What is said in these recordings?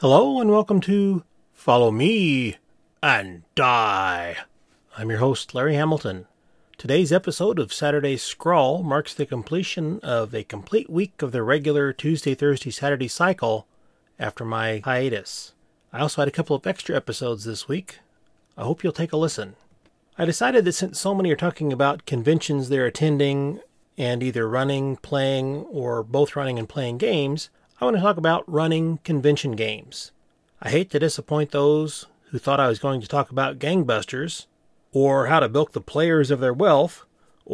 Hello and welcome to Follow Me and Die. I'm your host, Larry Hamilton. Today's episode of Saturday's Scrawl marks the completion of a complete week of the regular Tuesday, Thursday, Saturday cycle after my hiatus. I also had a couple of extra episodes this week. I hope you'll take a listen. I decided that since so many are talking about conventions they're attending and either running, playing, or both running and playing games, I want to talk about running convention games. I hate to disappoint those who thought I was going to talk about gangbusters, or how to bilk the players of their wealth,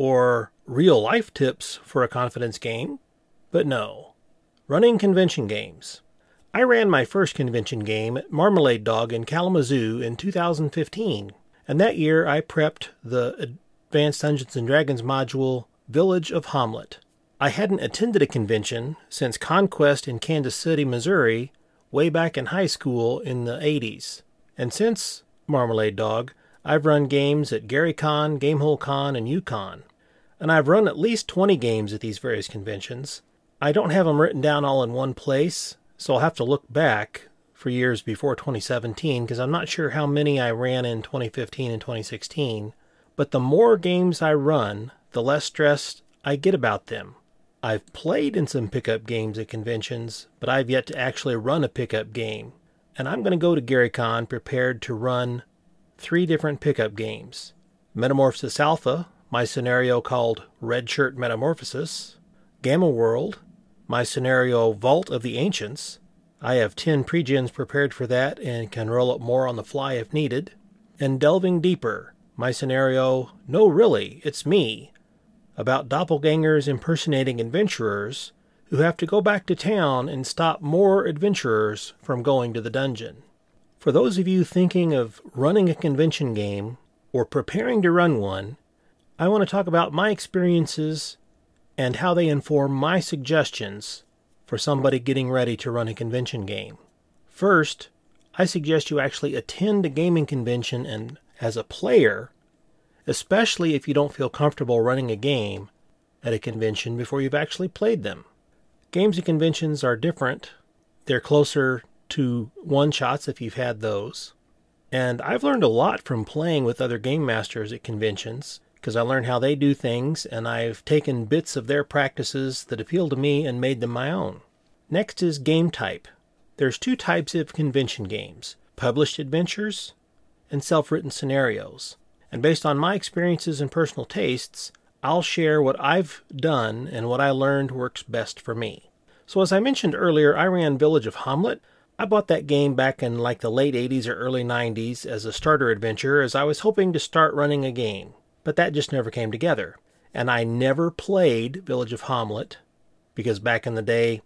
or real-life tips for a confidence game, but no. Running convention games. I ran my first convention game at Marmalade Dog in Kalamazoo in 2015, and that year I prepped the Advanced Dungeons & Dragons module Village of Hamlet. I hadn't attended a convention since Conquest in Kansas City, Missouri, way back in high school in the 80s. And since Marmalade Dog, I've run games at GaryCon, Gamehole Con, and UConn. And I've run at least 20 games at these various conventions. I don't have them written down all in one place, so I'll have to look back for years before 2017, because I'm not sure how many I ran in 2015 and 2016. But the more games I run, the less stressed I get about them. I've played in some pickup games at conventions, but I've yet to actually run a pickup game. And I'm going to go to GaryCon prepared to run 3 different pickup games. Metamorphosis Alpha, my scenario called Red Shirt Metamorphosis. Gamma World, my scenario Vault of the Ancients. I have 10 pre-gens prepared for that and can roll up more on the fly if needed. And Delving Deeper, my scenario No Really, It's Me, about doppelgangers impersonating adventurers who have to go back to town and stop more adventurers from going to the dungeon. For those of you thinking of running a convention game or preparing to run one, I want to talk about my experiences and how they inform my suggestions for somebody getting ready to run a convention game. First, I suggest you actually attend a gaming convention and as a player, especially if you don't feel comfortable running a game at a convention before you've actually played them. Games at conventions are different. They're closer to one-shots if you've had those. And I've learned a lot from playing with other game masters at conventions, because I learned how they do things, and I've taken bits of their practices that appeal to me and made them my own. Next is game type. There's 2 types of convention games: published adventures and self-written scenarios. And based on my experiences and personal tastes, I'll share what I've done and what I learned works best for me. So as I mentioned earlier, I ran Village of Hamlet. I bought that game back in like the late 80s or early 90s as a starter adventure, as I was hoping to start running a game. But that just never came together. And I never played Village of Hamlet, because back in the day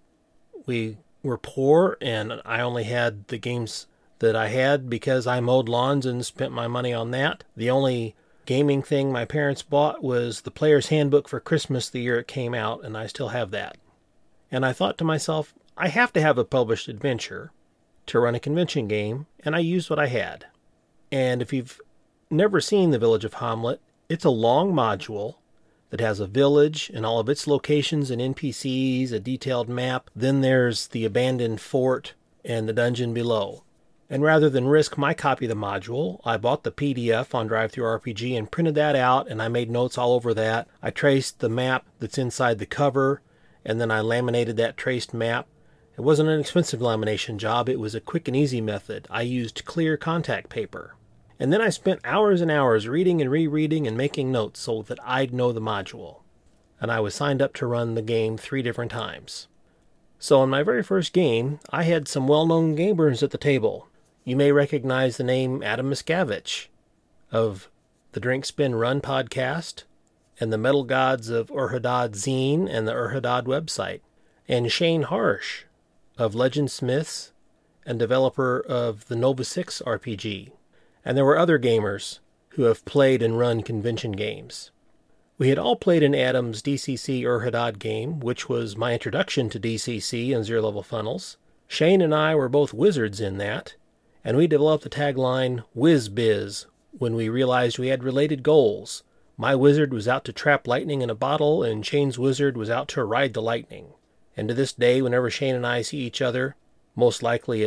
we were poor and I only had the games that I had because I mowed lawns and spent my money on that. The only gaming thing my parents bought was the Player's Handbook for Christmas the year it came out, and I still have that. And I thought to myself, I have to have a published adventure to run a convention game, and I used what I had. And if you've never seen the Village of Hamlet, it's a long module that has a village and all of its locations and NPCs, a detailed map. Then there's the abandoned fort and the dungeon below. And rather than risk my copy of the module, I bought the PDF on DriveThruRPG and printed that out, and I made notes all over that. I traced the map that's inside the cover, and then I laminated that traced map. It wasn't an expensive lamination job. It was a quick and easy method. I used clear contact paper. And then I spent hours and hours reading and rereading and making notes so that I'd know the module. And I was signed up to run the game 3 different times. So in my very first game, I had some well-known gamers at the table. You may recognize the name Adam Miscavige of the Drink Spin Run podcast and the Metal Gods of Urhadad Zine and the Urhadad website, and Shane Harsh of Legend Smiths and developer of the Nova 6 RPG. And there were other gamers who have played and run convention games. We had all played in Adam's DCC Urhadad game, which was my introduction to DCC and Zero Level Funnels. Shane and I were both wizards in that, and we developed the tagline Whiz Biz when we realized we had related goals. My wizard was out to trap lightning in a bottle, and Shane's wizard was out to ride the lightning. And to this day, whenever Shane and I see each other, most likely at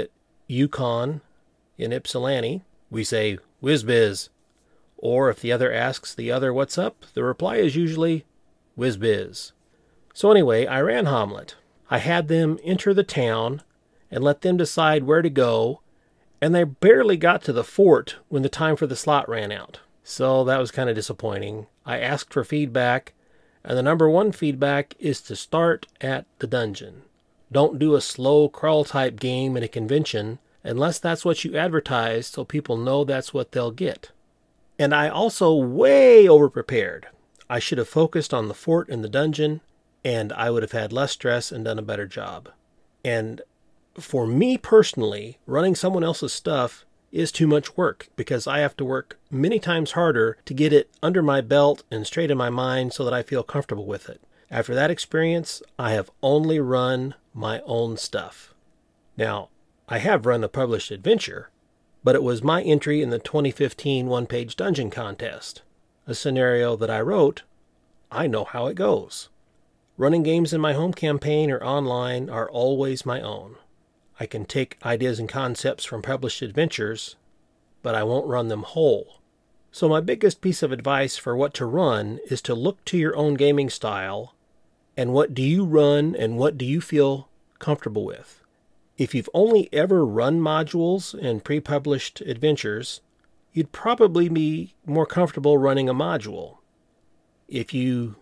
Yukon in Ypsilanti, we say whiz-biz. Or if the other asks the other what's up, the reply is usually whiz-biz. So anyway, I ran Hamlet. I had them enter the town and let them decide where to go, and they barely got to the fort when the time for the slot ran out. So that was kind of disappointing. I asked for feedback, and the number one feedback is to start at the dungeon. Don't do a slow crawl-type game at a convention unless that's what you advertise so people know that's what they'll get. And I also way over-prepared. I should have focused on the fort and the dungeon, and I would have had less stress and done a better job. And for me personally, running someone else's stuff is too much work because I have to work many times harder to get it under my belt and straight in my mind so that I feel comfortable with it. After that experience, I have only run my own stuff. Now, I have run a published adventure, but it was my entry in the 2015 one-page dungeon contest. A scenario that I wrote, I know how it goes. Running games in my home campaign or online are always my own. I can take ideas and concepts from published adventures, but I won't run them whole. So my biggest piece of advice for what to run is to look to your own gaming style and what do you run and what do you feel comfortable with. If you've only ever run modules and pre-published adventures, you'd probably be more comfortable running a module. If you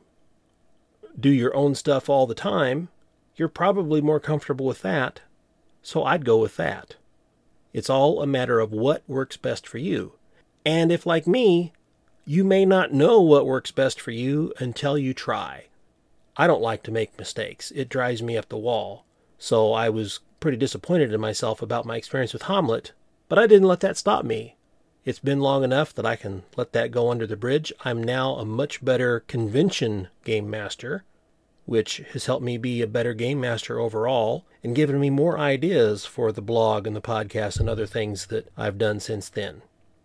do your own stuff all the time, you're probably more comfortable with that. So I'd go with that. It's all a matter of what works best for you. And if, like me, you may not know what works best for you until you try. I don't like to make mistakes. It drives me up the wall. So I was pretty disappointed in myself about my experience with Hamlet, but I didn't let that stop me. It's been long enough that I can let that go under the bridge. I'm now a much better convention game master, which has helped me be a better game master overall and given me more ideas for the blog and the podcast and other things that I've done since then.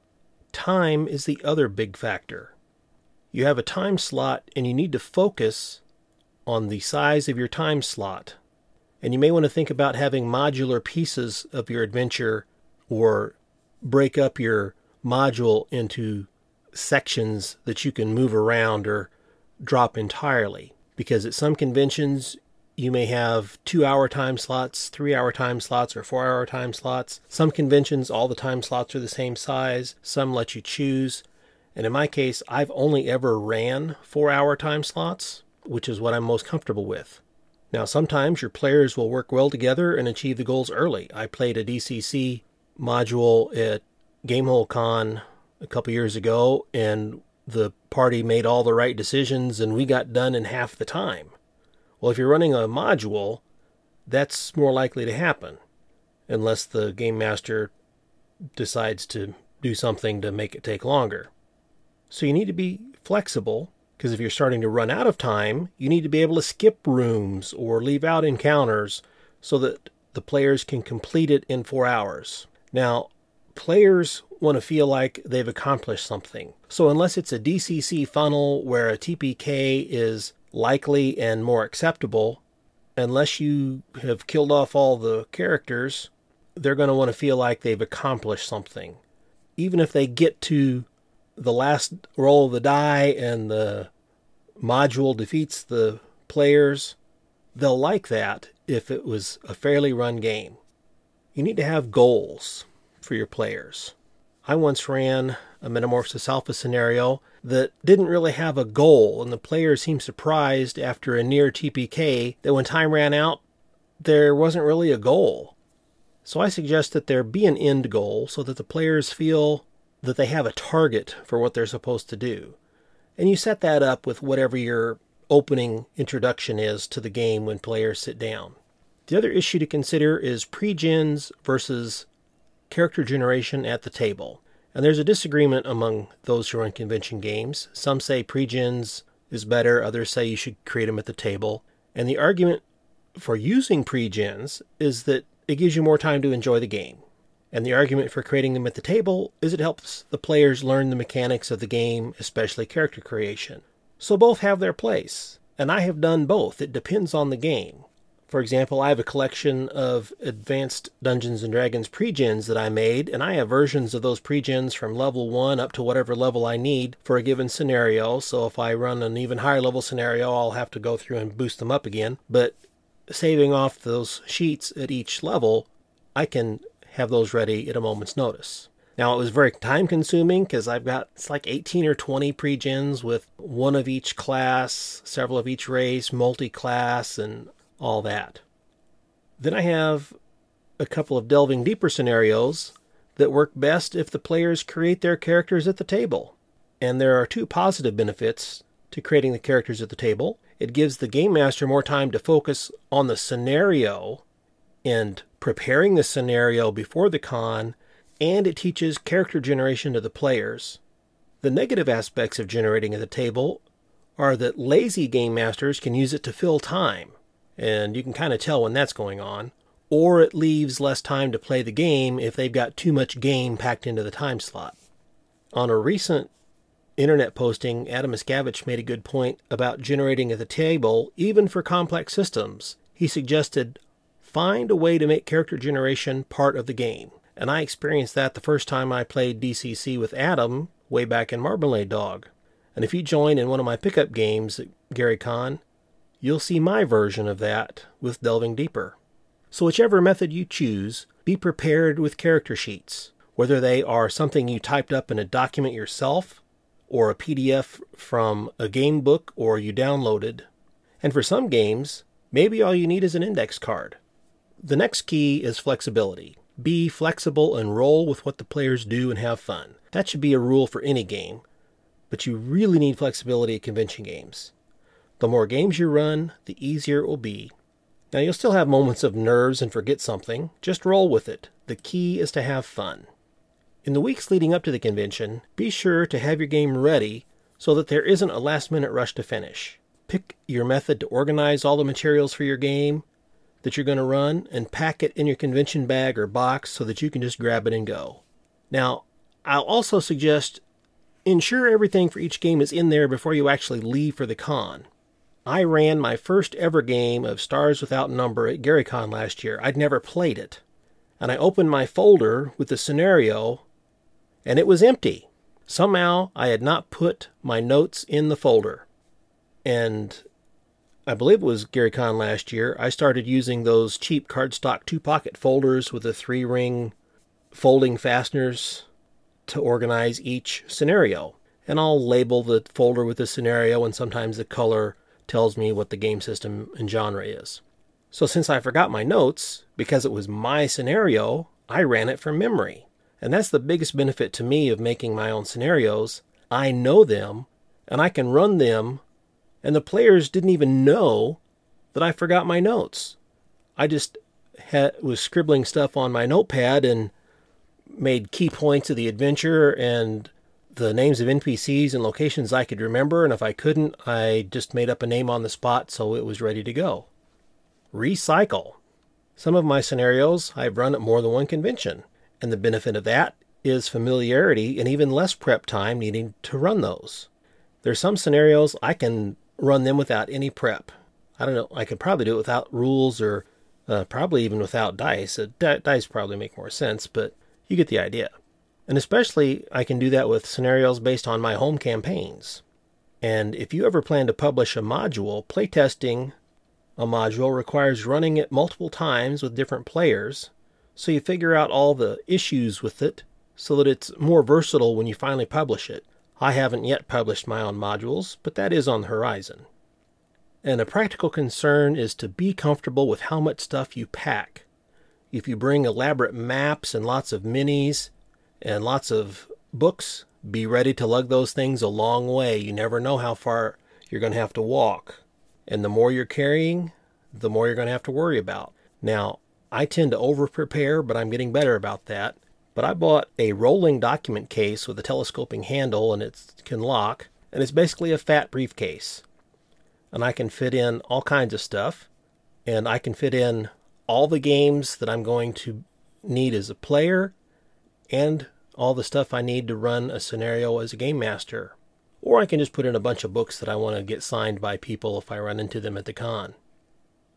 Time is the other big factor. You have a time slot and you need to focus on the size of your time slot. And you may want to think about having modular pieces of your adventure or break up your module into sections that you can move around or drop entirely. Because at some conventions, you may have 2-hour time slots, 3-hour time slots, or 4-hour time slots. Some conventions, all the time slots are the same size. Some let you choose. And in my case, I've only ever ran 4-hour time slots, which is what I'm most comfortable with. Now, sometimes your players will work well together and achieve the goals early. I played a DCC module at Gamehole Con a couple years ago, and the party made all the right decisions, and we got done in half the time. Well, if you're running a module, that's more likely to happen, unless the game master decides to do something to make it take longer. So you need to be flexible, because if you're starting to run out of time, you need to be able to skip rooms or leave out encounters so that the players can complete it in 4 hours. Now, players want to feel like they've accomplished something. So unless it's a DCC funnel where a TPK is likely and more acceptable, unless you have killed off all the characters, they're going to want to feel like they've accomplished something. Even if they get to the last roll of the die and the module defeats the players, they'll like that if it was a fairly run game. You need to have goals for your players. I once ran a Metamorphosis Alpha scenario that didn't really have a goal, and the players seemed surprised after a near TPK that when time ran out, there wasn't really a goal. So I suggest that there be an end goal so that the players feel that they have a target for what they're supposed to do. And you set that up with whatever your opening introduction is to the game when players sit down. The other issue to consider is pre-gens versus character generation at the table. And there's a disagreement among those who run convention games. Some say pre-gens is better, others say you should create them at the table. And the argument for using pre-gens is that it gives you more time to enjoy the game. And the argument for creating them at the table is it helps the players learn the mechanics of the game, especially character creation. So both have their place, and I have done both. It depends on the game. For example, I have a collection of advanced Dungeons & Dragons pre-gens that I made, and I have versions of those pre-gens from level 1 up to whatever level I need for a given scenario. So if I run an even higher level scenario, I'll have to go through and boost them up again. But saving off those sheets at each level, I can have those ready at a moment's notice. Now, it was very time-consuming because I've got, it's like 18 or 20 pre-gens with one of each class, several of each race, multi-class, and all that. Then I have a couple of delving deeper scenarios that work best if the players create their characters at the table. And there are two positive benefits to creating the characters at the table. It gives the game master more time to focus on the scenario and preparing the scenario before the con, and it teaches character generation to the players. The negative aspects of generating at the table are that lazy game masters can use it to fill time, and you can kind of tell when that's going on, or it leaves less time to play the game if they've got too much game packed into the time slot. On a recent internet posting, Adam Miscavige made a good point about generating at the table, even for complex systems. He suggested, find a way to make character generation part of the game. And I experienced that the first time I played DCC with Adam way back in Marmalade Dog. And if you join in one of my pickup games at Gary Con, you'll see my version of that with Delving Deeper. So whichever method you choose, be prepared with character sheets, whether they are something you typed up in a document yourself, or a PDF from a game book or you downloaded. And for some games, maybe all you need is an index card. The next key is flexibility. Be flexible and roll with what the players do and have fun. That should be a rule for any game, but you really need flexibility at convention games. The more games you run, the easier it will be. Now, you'll still have moments of nerves and forget something. Just roll with it. The key is to have fun. In the weeks leading up to the convention, be sure to have your game ready so that there isn't a last-minute rush to finish. Pick your method to organize all the materials for your game that you're going to run and pack it in your convention bag or box so that you can just grab it and go. Now, I'll also suggest ensure everything for each game is in there before you actually leave for the con. I ran my first ever game of Stars Without Number at GaryCon last year. I'd never played it. And I opened my folder with the scenario, and it was empty. Somehow, I had not put my notes in the folder. And I believe it was GaryCon last year, I started using those cheap cardstock 2-pocket folders with the 3-ring folding fasteners to organize each scenario. And I'll label the folder with the scenario, and sometimes the color tells me what the game system and genre is. So since I forgot my notes, because it was my scenario, I ran it from memory. And that's the biggest benefit to me of making my own scenarios. I know them, and I can run them, and the players didn't even know that I forgot my notes. I just was scribbling stuff on my notepad and made key points of the adventure and the names of NPCs and locations I could remember, and if I couldn't, I just made up a name on the spot so it was ready to go. Recycle. Some of my scenarios I've run at more than one convention, and the benefit of that is familiarity and even less prep time needing to run those. There's some scenarios I can run them without any prep. I don't know, I could probably do it without rules or probably even without dice. Dice probably make more sense, but you get the idea. And especially, I can do that with scenarios based on my home campaigns. And if you ever plan to publish a module, playtesting a module requires running it multiple times with different players, so you figure out all the issues with it so that it's more versatile when you finally publish it. I haven't yet published my own modules, but that is on the horizon. And a practical concern is to be comfortable with how much stuff you pack. If you bring elaborate maps and lots of minis, and lots of books, be ready to lug those things a long way. You never know how far you're going to have to walk. And the more you're carrying, the more you're going to have to worry about. Now, I tend to over-prepare, but I'm getting better about that. But I bought a rolling document case with a telescoping handle, and it can lock. And it's basically a fat briefcase. And I can fit in all kinds of stuff. And I can fit in all the games that I'm going to need as a player, and all the stuff I need to run a scenario as a game master. Or I can just put in a bunch of books that I want to get signed by people if I run into them at the con.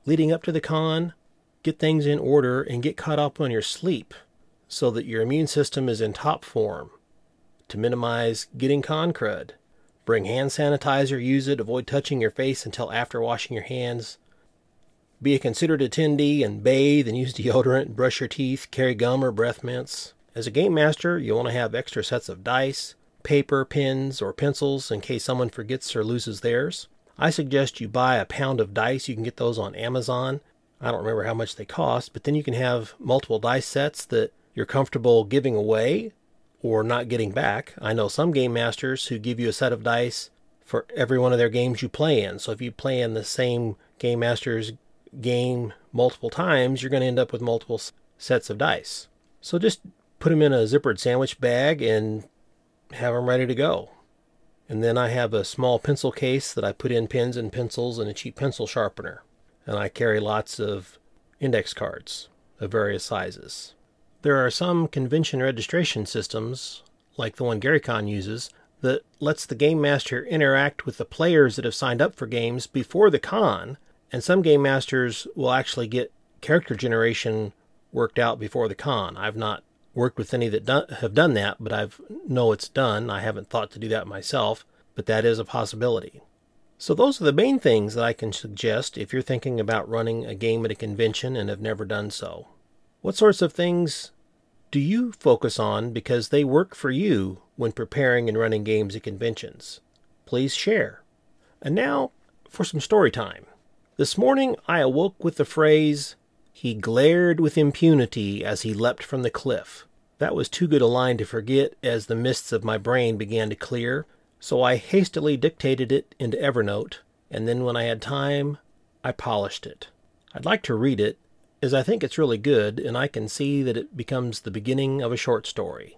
leading up to the con, get things in order, and get caught up on your sleep so that your immune system is in top form. To minimize getting con crud, bring hand sanitizer, use it, avoid touching your face until after washing your hands. Be a considerate attendee and bathe and use deodorant, brush your teeth, carry gum or breath mints. As a game master, you'll want to have extra sets of dice, paper, pens, or pencils in case someone forgets or loses theirs. I suggest you buy a pound of dice. You can get those on Amazon. I don't remember how much they cost, but then you can have multiple dice sets that you're comfortable giving away or not getting back. I know some game masters who give you a set of dice for every one of their games you play in. So if you play in the same game master's game multiple times, you're going to end up with multiple sets of dice. So just put them in a zippered sandwich bag and have them ready to go. And then I have a small pencil case that I put in pens and pencils and a cheap pencil sharpener. And I carry lots of index cards of various sizes. There are some convention registration systems, like the one GaryCon uses, that lets the game master interact with the players that have signed up for games before the con, and some game masters will actually get character generation worked out before the con. I've not worked with any that have done that, but I know it's done. I haven't thought to do that myself, but that is a possibility. So those are the main things that I can suggest if you're thinking about running a game at a convention and have never done so. What sorts of things do you focus on because they work for you when preparing and running games at conventions? Please share. And now for some story time. This morning I awoke with the phrase, "He glared with impunity as he leapt from the cliff." That was too good a line to forget as the mists of my brain began to clear, so I hastily dictated it into Evernote, and then when I had time, I polished it. I'd like to read it, as I think it's really good, and I can see that it becomes the beginning of a short story.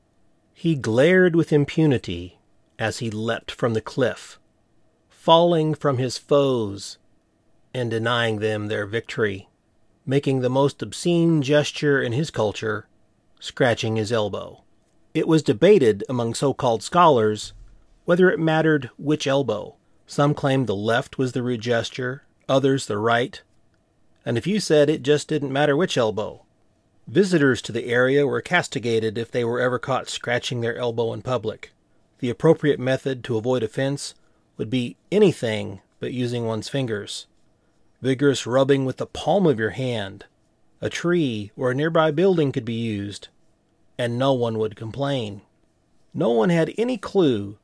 He glared with impunity as he leapt from the cliff, falling from his foes and denying them their victory, making the most obscene gesture in his culture, scratching his elbow. It was debated among so-called scholars whether it mattered which elbow. Some claimed the left was the rude gesture, others the right, and a few said it just didn't matter which elbow. Visitors to the area were castigated if they were ever caught scratching their elbow in public. The appropriate method to avoid offense would be anything but using one's fingers. Vigorous rubbing with the palm of your hand, a tree or a nearby building could be used, and no one would complain. No one had any clue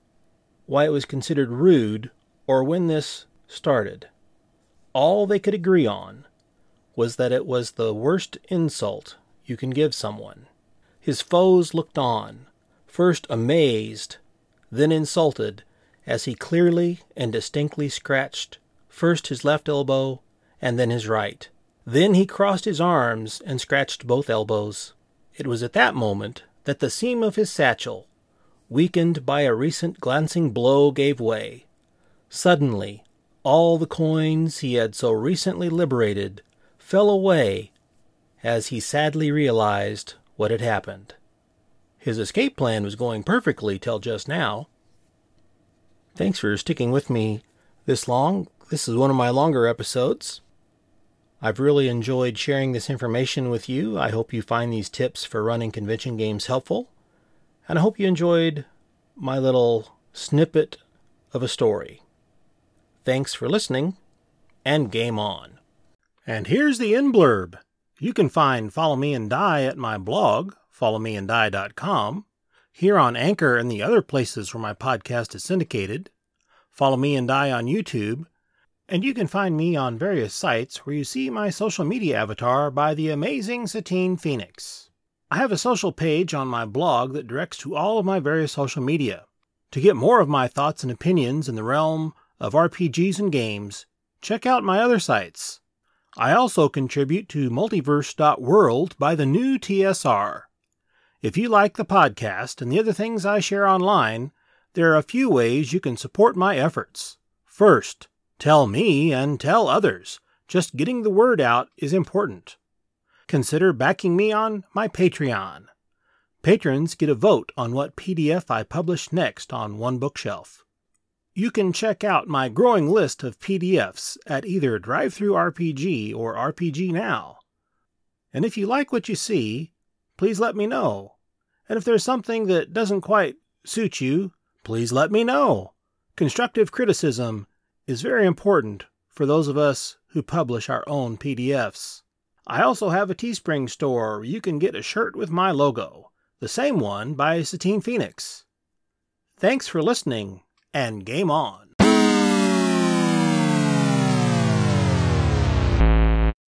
why it was considered rude or when this started. All they could agree on was that it was the worst insult you can give someone. His foes looked on, first amazed, then insulted, as he clearly and distinctly scratched first his left elbow and then his right. Then he crossed his arms and scratched both elbows. It was at that moment that the seam of his satchel, weakened by a recent glancing blow, gave way. Suddenly, all the coins he had so recently liberated fell away as he sadly realized what had happened. His escape plan was going perfectly till just now. Thanks for sticking with me this long. This is one of my longer episodes. I've really enjoyed sharing this information with you. I hope you find these tips for running convention games helpful. And I hope you enjoyed my little snippet of a story. Thanks for listening, and game on. And here's the end blurb. You can find Follow Me and Die at my blog, followmeanddie.com, here on Anchor and the other places where my podcast is syndicated. Follow Me and Die on YouTube, and you can find me on various sites where you see my social media avatar by the amazing Satine Phoenix. I have a social page on my blog that directs to all of my various social media. To get more of my thoughts and opinions in the realm of RPGs and games, check out my other sites. I also contribute to multiverse.world by the new TSR. If you like the podcast and the other things I share online, there are a few ways you can support my efforts. First, tell me and tell others. Just getting the word out is important. Consider backing me on my Patreon. Patrons get a vote on what PDF I publish next on One Bookshelf. You can check out my growing list of PDFs at either DriveThruRPG or RPG Now. And if you like what you see, please let me know. And if there's something that doesn't quite suit you, please let me know. Constructive criticism is very important for those of us who publish our own PDFs. I also have a Teespring store where you can get a shirt with my logo, the same one by Satine Phoenix. Thanks for listening, and game on!